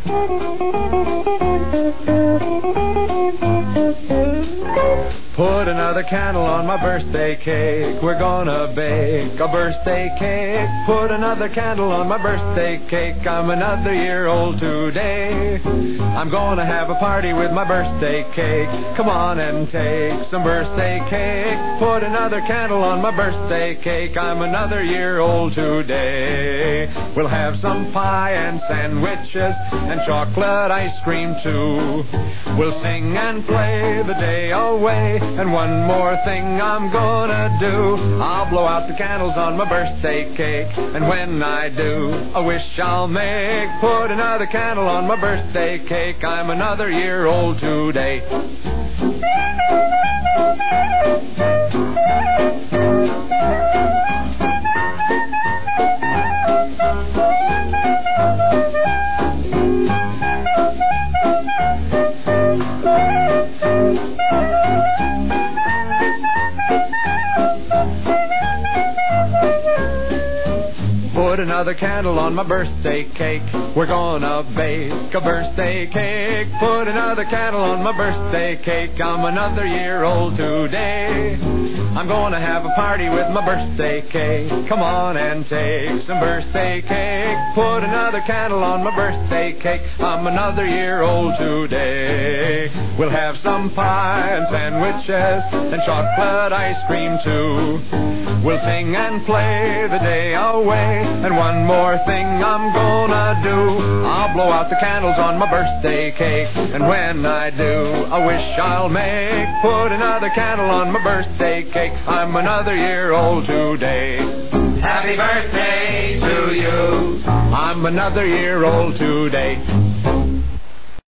Put another candle on my birthday cake. We're gonna bake a birthday cake. Put another candle on my birthday cake. I'm another year old today. I'm gonna have a party with my birthday cake. Come on and take some birthday cake. Put another candle on my birthday cake. I'm another year old today. We'll have some pie and sandwiches and chocolate ice cream too. We'll sing and play the day away. And one more thing I'm gonna do, I'll blow out the candles on my birthday cake. And when I do, a wish I'll make. Put another candle on my birthday cake. I'm another year old today. Put another candle on my birthday cake. We're gonna bake a birthday cake. Put another candle on my birthday cake. I'm another year old today. I'm gonna have a party with my birthday cake. Come on and take some birthday cake. Put another candle on my birthday cake. I'm another year old today. We'll have some pie and sandwiches and chocolate ice cream too. We'll sing and play the day away. And one more thing I'm gonna do, I'll blow out the candles on my birthday cake. And when I do, a wish I'll make. Put another candle on my birthday cake. I'm another year old today. Happy birthday to you. I'm another year old today.